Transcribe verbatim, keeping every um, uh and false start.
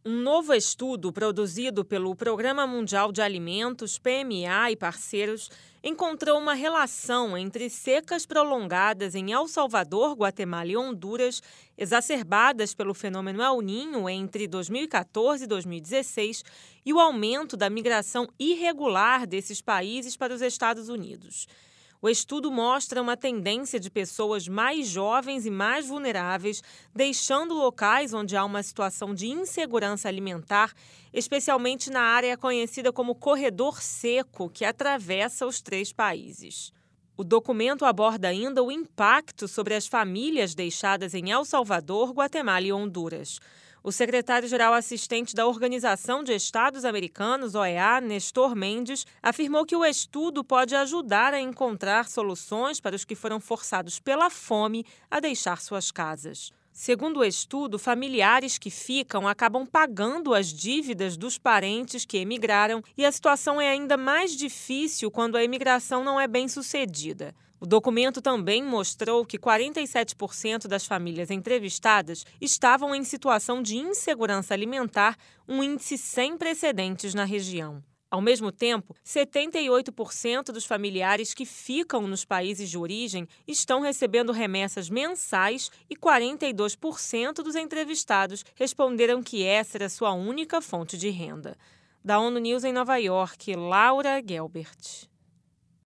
Um novo estudo produzido pelo Programa Mundial de Alimentos, P M A e parceiros, encontrou uma relação entre secas prolongadas em El Salvador, Guatemala e Honduras, exacerbadas pelo fenômeno El Niño entre dois mil e quatorze e dois mil e dezesseis, e o aumento da migração irregular desses países para os Estados Unidos. O estudo mostra uma tendência de pessoas mais jovens e mais vulneráveis deixando locais onde há uma situação de insegurança alimentar, especialmente na área conhecida como Corredor Seco, que atravessa os três países. O documento aborda ainda o impacto sobre as famílias deixadas em El Salvador, Guatemala e Honduras. O secretário-geral assistente da Organização de Estados Americanos, O E A, Nestor Mendes, afirmou que o estudo pode ajudar a encontrar soluções para os que foram forçados pela fome a deixar suas casas. Segundo o estudo, familiares que ficam acabam pagando as dívidas dos parentes que emigraram e a situação é ainda mais difícil quando a imigração não é bem sucedida. O documento também mostrou que quarenta e sete por cento das famílias entrevistadas estavam em situação de insegurança alimentar, um índice sem precedentes na região. Ao mesmo tempo, setenta e oito por cento dos familiares que ficam nos países de origem estão recebendo remessas mensais e quarenta e dois por cento dos entrevistados responderam que essa era sua única fonte de renda. Da ONU News em Nova York, Laura Gelbert.